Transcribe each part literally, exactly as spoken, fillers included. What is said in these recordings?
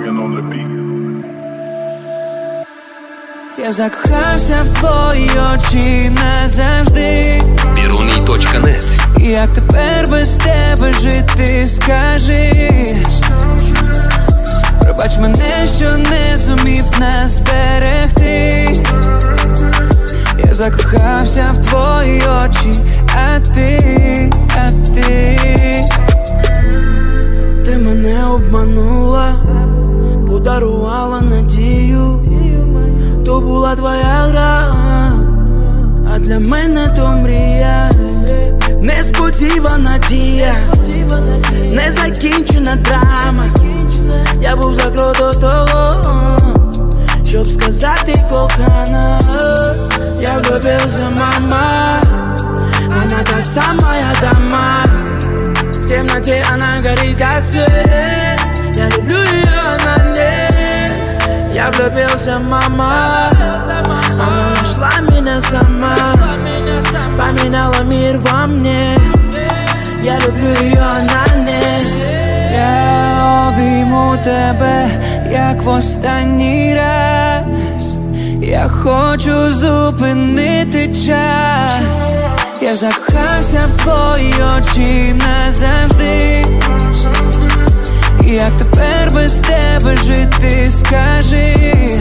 Я закохався в твої очі назавжди. Piruni точка нет. Як тепер без тебе жити, скажи. Пробач мене, що не зумів нас берегти. Я закохався в твої очі, а ти, а ти Ти мене обманула, подарувала надію. То була твоя гра, а для мене то мрія. Несподівана дія, незакінчена драма. Я був за крок до того, щоб сказати кохана. Я влюбився, мама, она та самая дама. В темноте она горит, как свет. Я люблю ее, она не. Я влюбился, мама, она нашла меня сама, поменяла мир во мне. Я люблю ее, она не. Я обійму тебе, як в останній раз. Я хочу зупинити час. Я закохався в твої очі назавжди. Як тепер без тебе жити, скажи.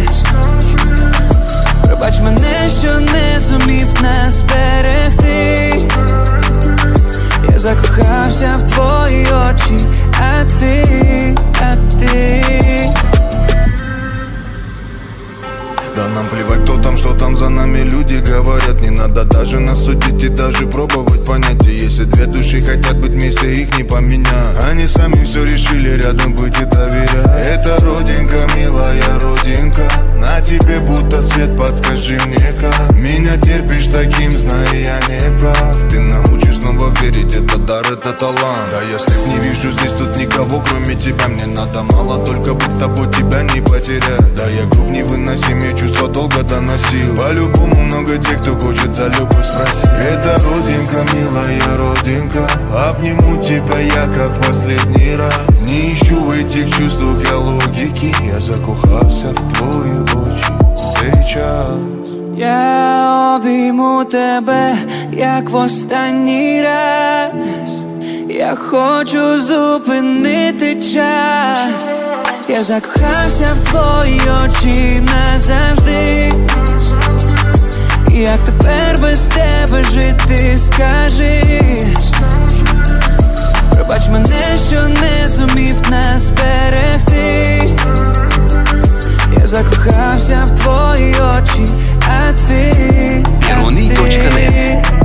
Пробач мене, що не зумів нас берегти. Я закохався в твої очі, а ти, а ти Да нам плевать, кто там, что там за нами люди говорят. Не надо даже нас судить и даже пробовать понять. И если две души хотят быть вместе, их не поменять. Они сами все решили рядом быть и доверять. Это родинка, милая родинка, на тебе будто свет, подскажи мне как. Меня терпишь таким, знай, я не прав. Ты научишь снова верить, это дар, это талант. Да я след не вижу здесь тут никого, кроме тебя. Мне надо мало, только быть с тобой, тебя не потерять. Да я груб невыносим, я чувство долго доносил. По-любому много тех, кто хочет за любовь спросить. Это родинка, милая родинка, обниму тебя я как в последний раз. Не ищу в этих чувствах я логики. Я закохався в твої очі сейчас. Я обійму тебе, як в останній раз. Я хочу зупинити час. Я закохався в твої очі назавжди. Як тепер без тебе жити, скажи. Пробач мене, що не зумів нас берегти. Я закохався в твої очі, а ти, Piruni точка нет.